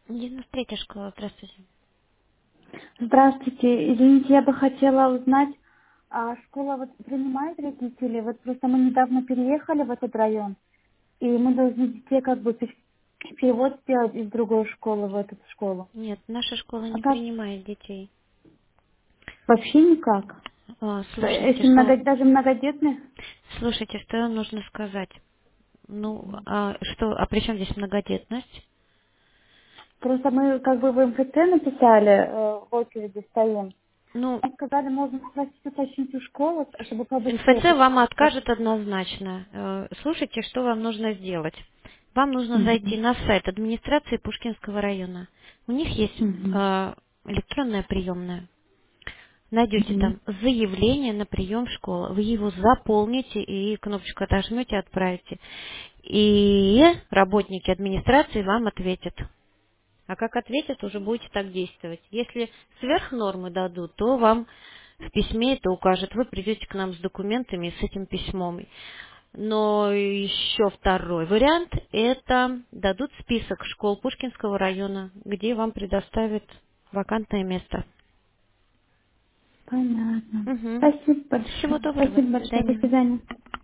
93-я школа, здравствуйте. Здравствуйте. Извините, я бы хотела узнать, а школа вот принимает родителей? Вот просто мы недавно переехали в этот район, и мы должны детей как бы перевод сделать из другой школы в эту школу. Нет, наша школа А не как? принимает детей. Вообще никак. Слушайте, Если что, даже многодетных? слушайте, что вам нужно сказать? Ну, а при чем здесь многодетность? Просто мы как бы в МФЦ написали, в очереди стоим. Ну, Нам сказали, можно спросить, уточнить у школы, чтобы побыстрее. НФЦ вам откажет однозначно. Слушайте, что вам нужно сделать. Вам нужно зайти Мгм. на сайт администрации Пушкинского района. У них есть Мгм. электронная приемная. Найдете Мгм. там заявление на прием в школу. Вы его заполните и кнопочку отожмете, отправите. И работники администрации вам ответят. А как ответят, уже будете так действовать. Если сверх нормы дадут, то вам в письме это укажет. Вы придете к нам с документами, с этим письмом. Но еще второй вариант – это дадут список школ Пушкинского района, где вам предоставят вакантное место. Понятно. Угу. Спасибо Всего большое. доброго. Спасибо До большое. До свидания. свидания.